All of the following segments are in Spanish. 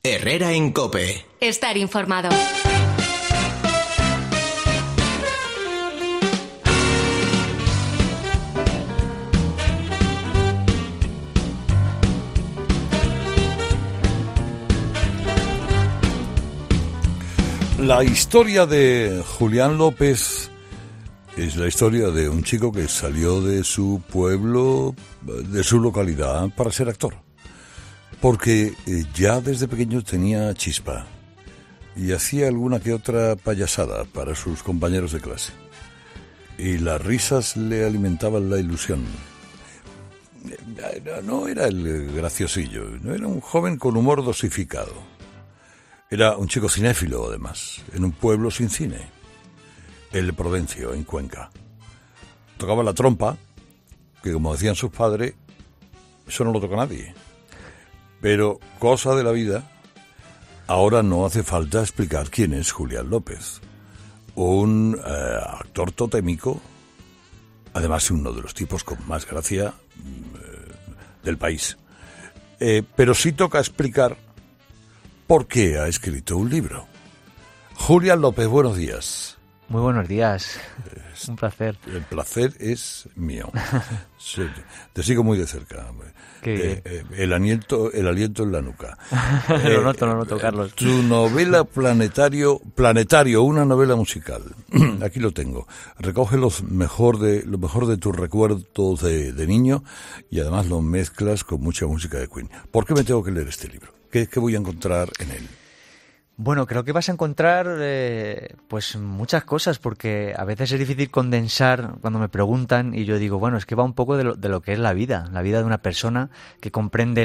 Herrera en COPE. Estar informado. La historia de Julián López es la historia de un chico que salió de su pueblo, de su localidad, para ser actor. Porque ya desde pequeño tenía chispa y hacía alguna que otra payasada para sus compañeros de clase. Y las risas le alimentaban la ilusión. No era el graciosillo, no era un joven con humor dosificado. Era un chico cinéfilo, además, en un pueblo sin cine, el Provencio, en Cuenca. Tocaba la trompa, que como decían sus padres, eso no lo toca nadie. Pero, cosa de la vida, ahora no hace falta explicar quién es Julián López. Un actor totémico, además uno de los tipos con más gracia del país. Pero sí toca explicar por qué ha escrito un libro. Julián López, buenos días. Muy buenos días, un placer. El placer es mío. Sí, te sigo muy de cerca. El aliento en la nuca. Lo noto, Carlos. Tu novela Planetario, una novela musical. Aquí lo tengo. Recoge lo mejor de tus recuerdos de niño y además lo mezclas con mucha música de Queen. ¿Por qué me tengo que leer este libro? ¿Qué voy a encontrar en él? Bueno, creo que vas a encontrar pues muchas cosas, porque a veces es difícil condensar cuando me preguntan y yo digo, bueno, es que va un poco de lo que es la vida de una persona que comprende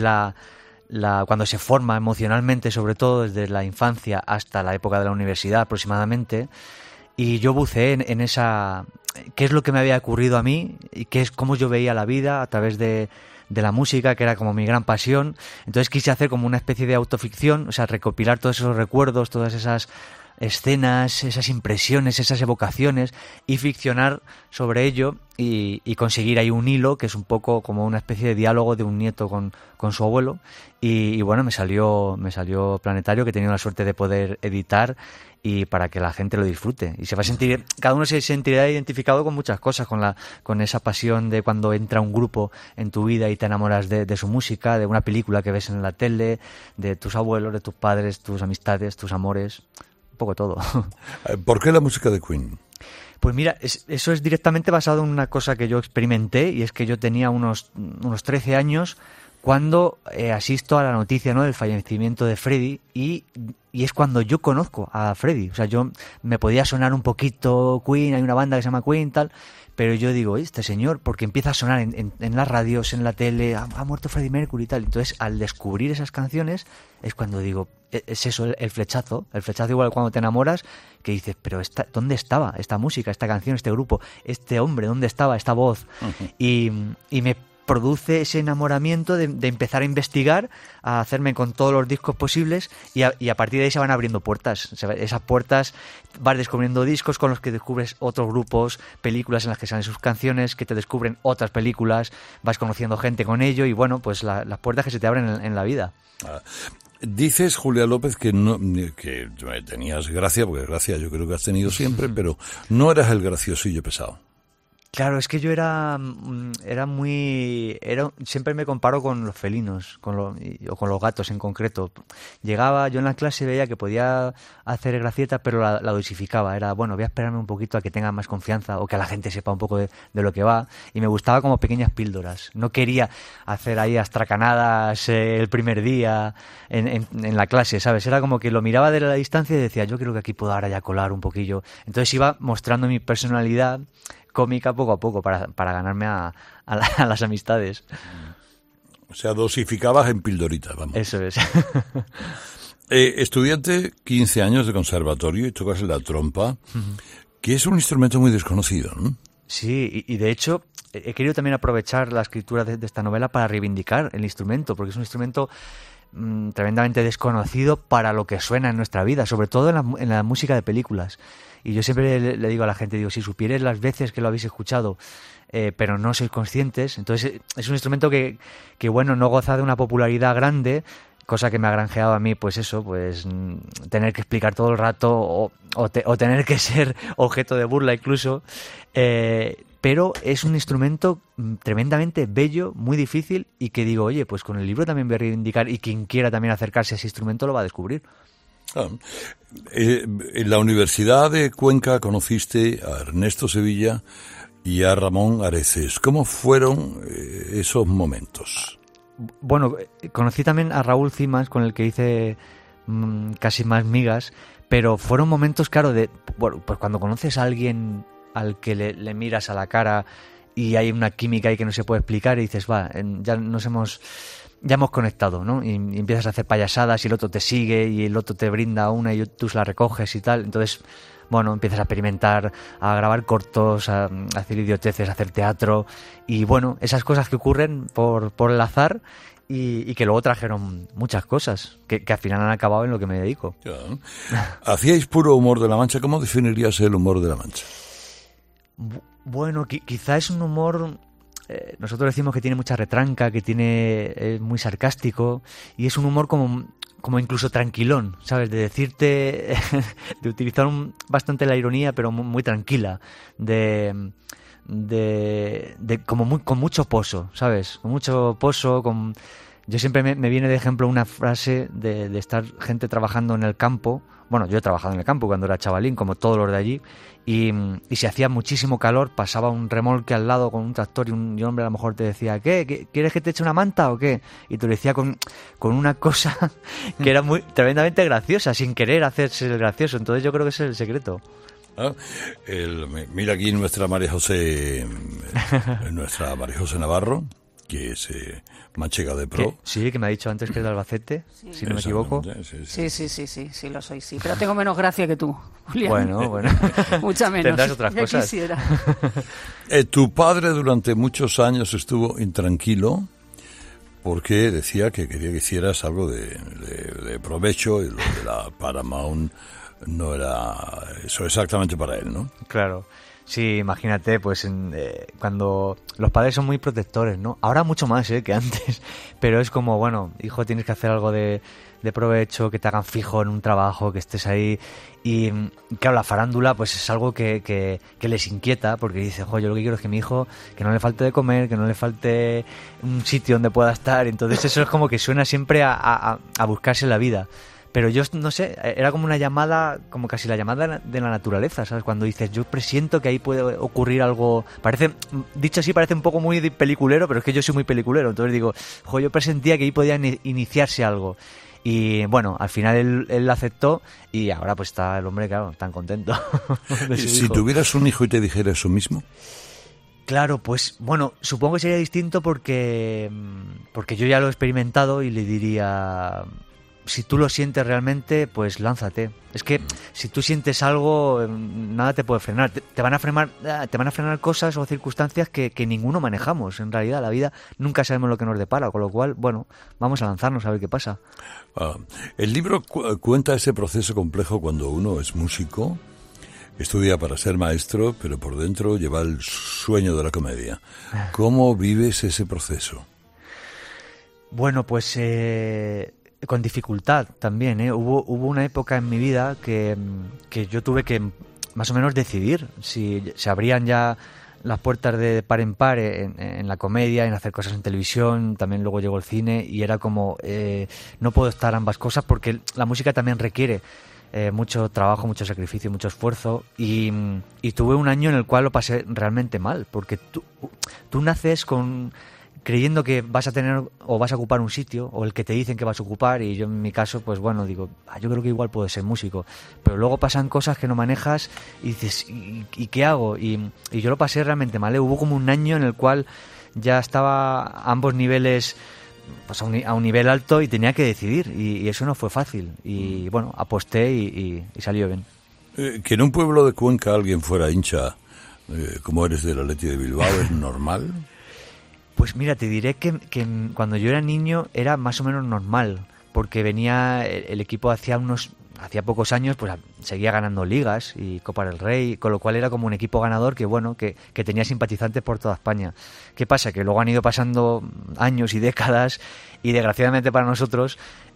cuando se forma emocionalmente, sobre todo desde la infancia hasta la época de la universidad aproximadamente, y yo buceé en esa, qué es lo que me había ocurrido a mí y cómo yo veía la vida a través de la música, que era como mi gran pasión. Entonces quise hacer como una especie de autoficción, o sea, recopilar todos esos recuerdos, todas esas escenas, esas impresiones, esas evocaciones, y ficcionar sobre ello y conseguir ahí un hilo que es un poco como una especie de diálogo de un nieto con su abuelo. Y bueno, me salió Planetario, que he tenido la suerte de poder editar, y para que la gente lo disfrute. Y cada uno se sentirá identificado con muchas cosas, con esa pasión de cuando entra un grupo en tu vida y te enamoras de su música, de una película que ves en la tele, de tus abuelos, de tus padres, tus amistades, tus amores, un poco todo. ¿Por qué la música de Queen? Pues mira, eso es directamente basado en una cosa que yo experimenté, y es que yo tenía unos 13 años cuando asisto a la noticia, ¿no?, del fallecimiento de Freddie, y es cuando yo conozco a Freddie. O sea, yo me podía sonar un poquito Queen, hay una banda que se llama Queen, tal, pero yo digo, este señor, porque empieza a sonar en las radios, en la tele, ha muerto Freddie Mercury y tal. Entonces, al descubrir esas canciones, es cuando digo, es eso, el flechazo igual cuando te enamoras, que dices, pero ¿dónde estaba esta música, esta canción, este grupo, este hombre, dónde estaba esta voz? Uh-huh. Y me produce ese enamoramiento de empezar a investigar, a hacerme con todos los discos posibles, y a partir de ahí se van abriendo puertas. Esas puertas, vas descubriendo discos con los que descubres otros grupos, películas en las que salen sus canciones, que te descubren otras películas, vas conociendo gente con ello, y bueno, pues las puertas que se te abren en la vida. Dices, Julián López, que tenías gracia, porque gracia yo creo que has tenido siempre, pero no eras el graciosillo pesado. Claro, es que yo siempre me comparo con los felinos, o con los gatos en concreto. Llegaba, yo en la clase veía que podía hacer gracieta, pero la dosificaba. Era, bueno, voy a esperarme un poquito a que tenga más confianza, o que la gente sepa un poco de lo que va. Y me gustaba como pequeñas píldoras. No quería hacer ahí astracanadas el primer día en la clase, ¿sabes? Era como que lo miraba desde la distancia y decía, yo creo que aquí puedo ahora ya colar un poquillo. Entonces iba mostrando mi personalidad cómica poco a poco para ganarme a las amistades. O sea, dosificabas en pildoritas, vamos. Eso es. Estudiante, 15 años de conservatorio, y tocas la trompa, que es un instrumento muy desconocido, ¿no? Sí, y de hecho he querido también aprovechar la escritura de esta novela para reivindicar el instrumento, porque es un instrumento tremendamente desconocido para lo que suena en nuestra vida, sobre todo en la música de películas. Y yo siempre le digo a la gente, si supierais las veces que lo habéis escuchado, pero no sois conscientes. Entonces es un instrumento que bueno, no goza de una popularidad grande. cosa que me ha granjeado a mí, pues eso, pues tener que explicar todo el rato o tener que ser objeto de burla incluso. Pero es un instrumento tremendamente bello, muy difícil, y que digo, oye, pues con el libro también voy a reivindicar, y quien quiera también acercarse a ese instrumento lo va a descubrir. En la Universidad de Cuenca conociste a Ernesto Sevilla y a Ramón Areces. ¿Cómo fueron esos momentos? Bueno, conocí también a Raúl Cimas, con el que hice casi más migas, pero fueron momentos, claro, bueno, pues cuando conoces a alguien al que le miras a la cara y hay una química ahí que no se puede explicar y dices, ya hemos conectado, ¿no? Y empiezas a hacer payasadas y el otro te sigue y el otro te brinda una y tú se la recoges y tal. Entonces, bueno, empiezas a experimentar, a grabar cortos, a hacer idioteces, a hacer teatro. Y bueno, esas cosas que ocurren por el azar y que luego trajeron muchas cosas que al final han acabado en lo que me dedico. Ya. ¿Hacíais puro humor de la Mancha? ¿Cómo definirías el humor de la Mancha? Bueno, quizá es un humor... nosotros decimos que tiene mucha retranca, que es muy sarcástico, y es un humor como incluso tranquilón, ¿sabes? De decirte, de utilizar bastante la ironía, pero muy tranquila, con mucho poso, ¿sabes? Con mucho poso, yo siempre me viene de ejemplo una frase de estar gente trabajando en el campo. Bueno, yo he trabajado en el campo cuando era chavalín, como todos los de allí, y si hacía muchísimo calor, pasaba un remolque al lado con un tractor y un hombre a lo mejor te decía, ¿qué? ¿Quieres que te eche una manta o qué? Y te lo decía con una cosa que era tremendamente graciosa, sin querer hacerse el gracioso. Entonces yo creo que ese es el secreto. Mira aquí nuestra María José Navarro, que es manchega de pro. Sí, que me ha dicho antes que es de Albacete, sí, si no me equivoco. Sí, lo soy, sí. Pero tengo menos gracia que tú, Julián. Bueno. Mucha menos. Tendrás otras cosas. Quisiera. Tu padre durante muchos años estuvo intranquilo porque decía que quería que hicieras algo de provecho, y lo de la Paramount no era eso exactamente para él, ¿no? Claro. Sí, imagínate, pues cuando los padres son muy protectores, ¿no? Ahora mucho más que antes, pero es como, bueno, hijo, tienes que hacer algo de provecho, que te hagan fijo en un trabajo, que estés ahí. Y claro, la farándula pues es algo que les inquieta, porque dice, yo lo que quiero es que mi hijo, que no le falte de comer, que no le falte un sitio donde pueda estar. Entonces eso es como que suena siempre a buscarse la vida. Pero yo no sé, era como una llamada, como casi la llamada de la naturaleza, ¿sabes? Cuando dices, yo presiento que ahí puede ocurrir algo, dicho así parece un poco muy peliculero, pero es que yo soy muy peliculero, entonces digo, yo presentía que ahí podía iniciarse algo. Y bueno, al final él aceptó y ahora pues está el hombre, claro, tan contento. Si tuvieras un hijo y te dijera eso mismo... Claro, pues bueno, supongo que sería distinto porque yo ya lo he experimentado y le diría... Si tú lo sientes realmente, pues lánzate. Es que si tú sientes algo, nada te puede frenar. Te van a frenar cosas o circunstancias que ninguno manejamos. En realidad, la vida nunca sabemos lo que nos depara, con lo cual, bueno, vamos a lanzarnos a ver qué pasa. El libro cuenta ese proceso complejo cuando uno es músico, estudia para ser maestro, pero por dentro lleva el sueño de la comedia. ¿Cómo vives ese proceso? Bueno, pues... con dificultad también, Hubo una época en mi vida que yo tuve que más o menos decidir si se abrían ya las puertas de par en par en la comedia, en hacer cosas en televisión, también luego llegó el cine y era como, no puedo estar ambas cosas porque la música también requiere mucho trabajo, mucho sacrificio, mucho esfuerzo y tuve un año en el cual lo pasé realmente mal, porque tú naces creyendo que vas a tener o vas a ocupar un sitio o el que te dicen que vas a ocupar y yo en mi caso pues bueno digo yo creo que igual puedo ser músico, pero luego pasan cosas que no manejas y dices ¿y qué hago? Y yo lo pasé realmente mal, Hubo como un año en el cual ya estaba a ambos niveles pues a un nivel alto y tenía que decidir y eso no fue fácil y bueno, aposté y salió bien. Que en un pueblo de Cuenca alguien fuera hincha como eres del Athletic de Bilbao, ¿es normal? Pues mira, te diré que cuando yo era niño era más o menos normal, porque venía el equipo hacía pocos años, pues seguía ganando ligas y Copa del Rey, con lo cual era como un equipo ganador que bueno, que tenía simpatizantes por toda España. ¿Qué pasa? Que luego han ido pasando años y décadas y desgraciadamente para nosotros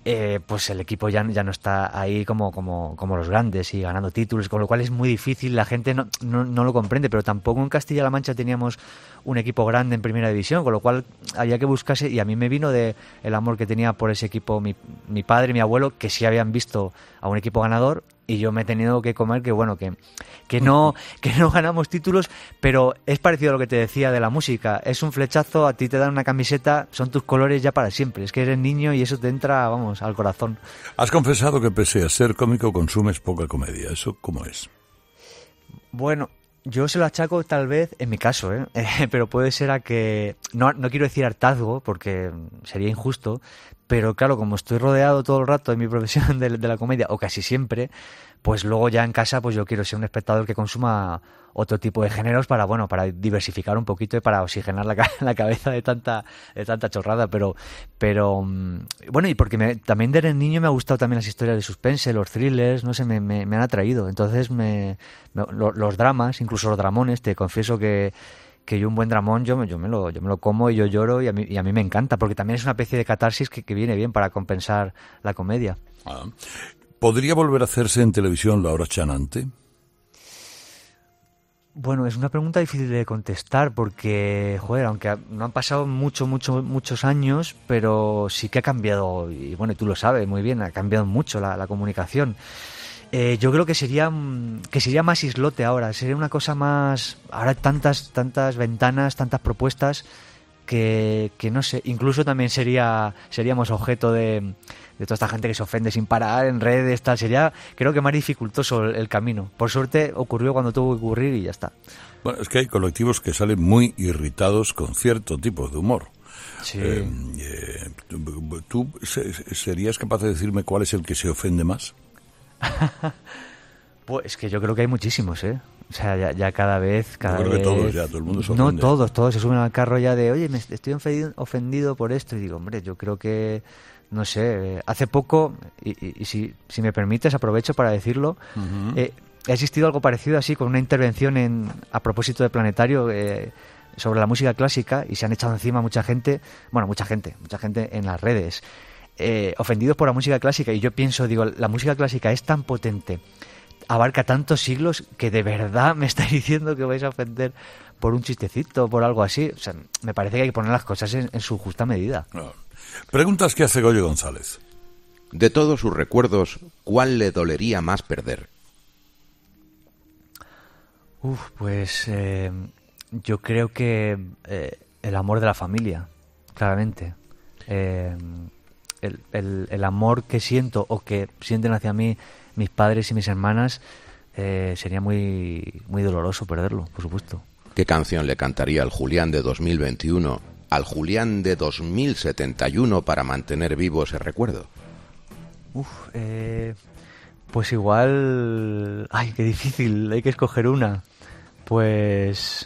pues el equipo ya no está ahí como los grandes y ganando títulos, con lo cual es muy difícil, la gente no lo comprende, pero tampoco en Castilla-La Mancha teníamos un equipo grande en primera división, con lo cual había que buscarse, y a mí me vino de el amor que tenía por ese equipo mi padre y mi abuelo, que sí habían visto a un equipo ganador, y yo me he tenido que comer que no ganamos títulos, pero es parecido a lo que te decía de la música. Es un flechazo, a ti te dan una camiseta, son tus colores ya para siempre. Es que eres niño y eso te entra, vamos, al corazón. Has confesado que pese a ser cómico consumes poca comedia. ¿Eso cómo es? Bueno, yo se lo achaco tal vez, en mi caso, pero puede ser a que... No quiero decir hartazgo, porque sería injusto, pero claro, como estoy rodeado todo el rato en mi profesión de la comedia, o casi siempre, pues luego ya en casa pues yo quiero ser un espectador que consuma otro tipo de géneros para diversificar un poquito y para oxigenar la cabeza de tanta chorrada, pero bueno, y porque también desde niño me ha gustado también las historias de suspense, los thrillers, no sé, me han atraído. Entonces los dramas, incluso los dramones, te confieso que yo un buen dramón yo me lo como y yo lloro, y a mí me encanta, porque también es una especie de catarsis que viene bien para compensar la comedia. ¿Podría volver a hacerse en televisión la hora chanante? Bueno, es una pregunta difícil de contestar porque, joder, aunque no han pasado muchos años, pero sí que ha cambiado, y bueno, tú lo sabes muy bien, ha cambiado mucho la comunicación. Yo creo que sería más islote ahora, sería una cosa más... Ahora tantas ventanas, tantas propuestas que no sé, incluso también seríamos objeto de toda esta gente que se ofende sin parar en redes, tal. Sería, creo que más dificultoso el camino. Por suerte ocurrió cuando tuvo que ocurrir y ya está. Bueno, es que hay colectivos que salen muy irritados con cierto tipo de humor. Sí. ¿Tú serías capaz de decirme cuál es el que se ofende más? Pues es que yo creo que hay muchísimos, ¿eh? O sea, ya cada vez... Yo creo que todos ya, todo el mundo se ofende. No, todos se suben al carro ya de, oye, me estoy ofendido por esto. Y digo, hombre, yo creo que, no sé, hace poco, y si me permites, aprovecho para decirlo, ha existido algo parecido así, con una intervención a propósito de Planetario, sobre la música clásica, y se han echado encima mucha gente en las redes, ofendidos por la música clásica. Y yo pienso, digo, la música clásica es tan potente, abarca tantos siglos, que de verdad me estáis diciendo que vais a ofender por un chistecito, por algo así. O sea, me parece que hay que poner las cosas en su justa medida. Preguntas que hace Goyo González. De todos sus recuerdos, ¿cuál le dolería más perder? Pues yo creo que el amor de la familia, claramente. El amor que siento o que sienten hacia mí mis padres y mis hermanas, sería muy, muy doloroso perderlo, por supuesto. ¿Qué canción le cantaría al Julián de 2021 al Julián de 2071 para mantener vivo ese recuerdo? Pues igual... Ay, qué difícil, hay que escoger una. Pues...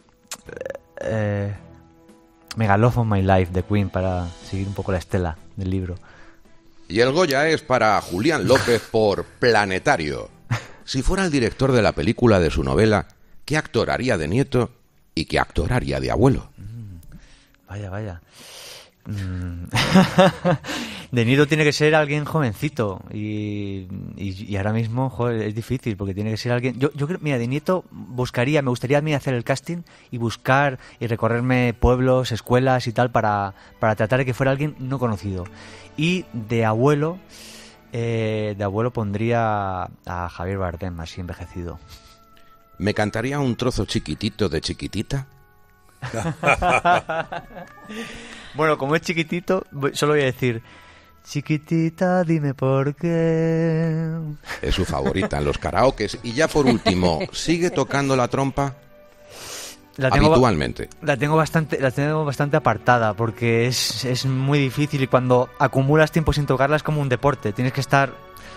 Mega Love of My Life de Queen, para seguir un poco la estela del libro. Y el Goya es para Julián López por Planetario. Si fuera el director de la película de su novela, ¿qué actor haría de nieto y qué actor haría de abuelo? Vaya. De nieto tiene que ser alguien jovencito y ahora mismo, joder, es difícil porque tiene que ser alguien... Yo creo, mira, de nieto me gustaría a mí hacer el casting y buscar y recorrerme pueblos, escuelas y tal para tratar de que fuera alguien no conocido. Y de abuelo pondría a Javier Bardem, así envejecido. ¿Me cantaría un trozo chiquitito de Chiquitita? Bueno, como es chiquitito, solo voy a decir: chiquitita, dime por qué. Es su favorita en los karaokes. Y ya por último, ¿sigue tocando la trompa? Habitualmente. La tengo bastante apartada porque es muy difícil, y cuando acumulas tiempo sin tocarla es como un deporte. Tienes que estar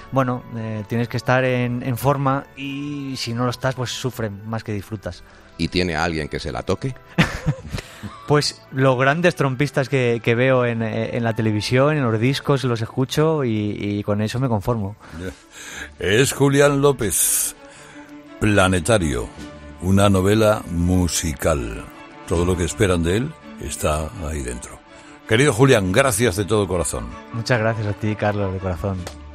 en forma, y si no lo estás, pues sufres más que disfrutas. ¿Y tiene a alguien que se la toque? Pues los grandes trompistas que veo en la televisión, en los discos, los escucho y con eso me conformo. Es Julián López. Planetario, una novela musical. Todo lo que esperan de él está ahí dentro. Querido Julián, gracias de todo corazón. Muchas gracias a ti, Carlos, de corazón.